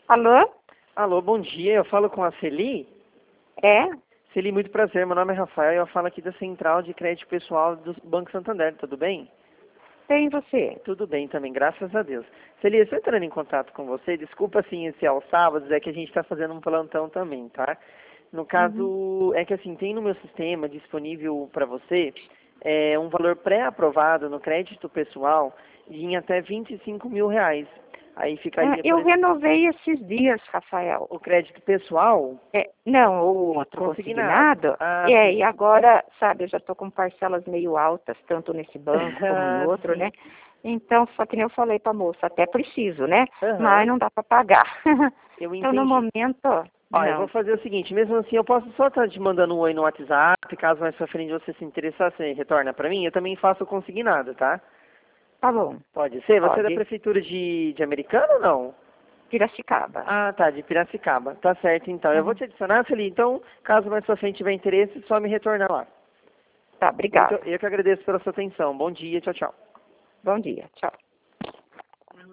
Alô? Alô, bom dia. Eu falo com a Celi. É? Celi, muito prazer. Meu nome é Rafael e eu falo aqui da Central de Crédito Pessoal do Banco Santander. Tudo bem? Tem você? Tudo bem também, graças a Deus. Celi, eu estou entrando em contato com você. Desculpa, assim, se aos sábados é que a gente está fazendo um plantão também, tá? No Uhum. caso, é que assim, tem no meu sistema disponível para você um valor pré-aprovado no crédito pessoal em até R$ 25.000. Aí ficaria, por Eu exemplo, renovei esses dias, Rafael. o crédito pessoal Não, o outro consignado. consignado. Ah, E sim. agora, sabe, eu já estou com parcelas meio altas, tanto nesse banco como em Ah, outro, né? sim. Então, só que nem eu falei para a moça, até preciso, né? Mas Aham, não dá para pagar. eu Então, no entendi. momento, Ó, eu vou não. fazer o seguinte, mesmo assim eu posso só estar te mandando um oi no WhatsApp, caso mais pra frente você se interessar, você retorna pra mim, eu também faço o consignado, tá? Tá bom, Pode ser? Você é da pode. prefeitura de Americana ou não? Piracicaba. Ah, tá, de Piracicaba. Tá certo, então. Eu vou Uhum. te adicionar, Felipe, então, caso mais pra frente tiver interesse, só me retornar lá. Tá, Muito, obrigada. eu que agradeço pela sua atenção. Bom dia, tchau, tchau. Bom dia, tchau.